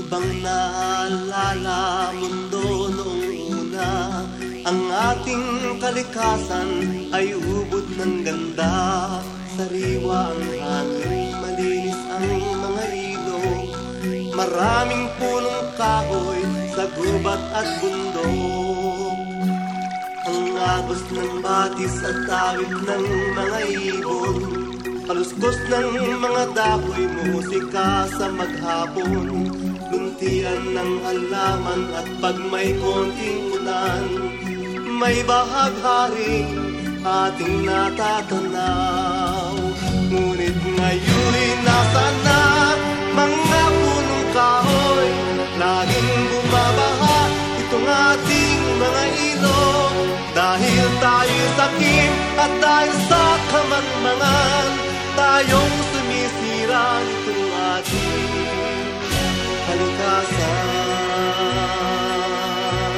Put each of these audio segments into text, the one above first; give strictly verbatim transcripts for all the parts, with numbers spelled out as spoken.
bang naalala mundo noong una? Ang ating kalikasan ay ubod ng ganda. Sariwa ang hangin, malinis ang mga ilog. Maraming punong kahoy sa gubat at bundok. Ang agos ng batis at tawid ng mga ibon. Kaluskos ng mga dapoy, musika sa maghapon. Luntian ng halaman at pag may konting ulan, may bahagharing ating natatanaw. Ngunit ngayon'y nasa na mga punong kahoy. Laging bumabaha itong ating mga ilog. Dahil tayo sakim at dahil sa kamangmangan, tayong sumisira nitong ating kalikasan.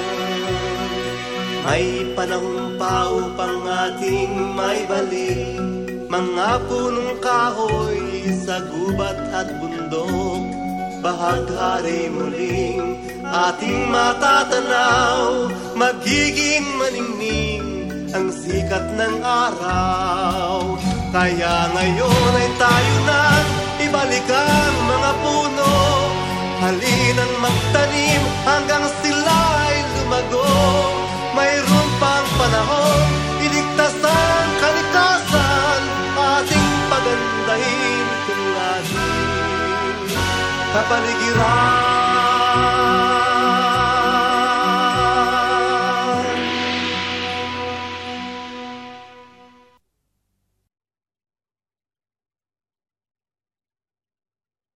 May panahon pa upang ating maibalik mga punong kahoy sa gubat at bundok. Bahaghari muling ating matatanaw, magiging maningning ang sikat ng araw. Kaya ngayon ay tayo nang ibalik ang mga puno. Halinang magtanim hanggang sila ay lumago. Mayroon pang panahon, iligtas ang kalikasan. Ating pagandahin kung ating kapaligiran.